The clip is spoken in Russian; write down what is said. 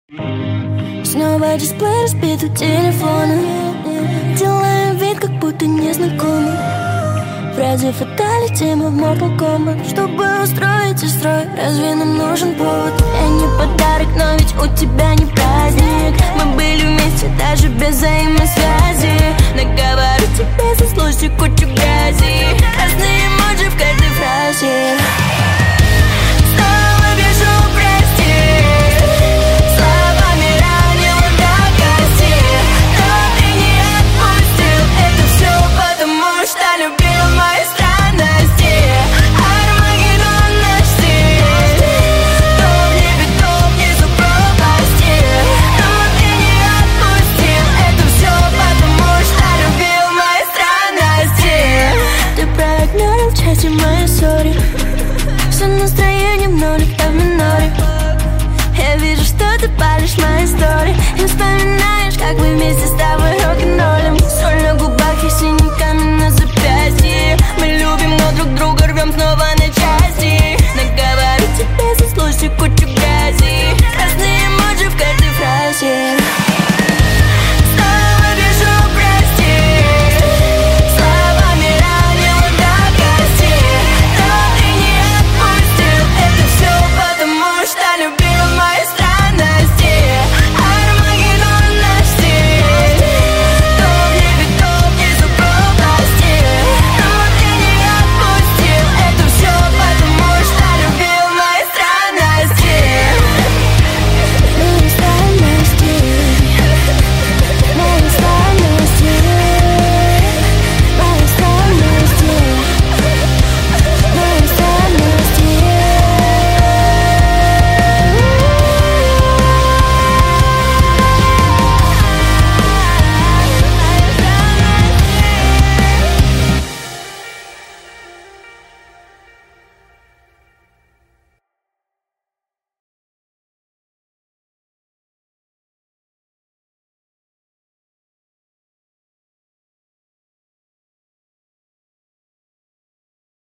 Снова дисплей разбит у телефона. Делаем вид, как будто не знакомы. Фразы фаталити, мы в Mortal Kombat. Чтобы устроить и строй, разве нам нужен повод? Я не подарок, но ведь у тебя не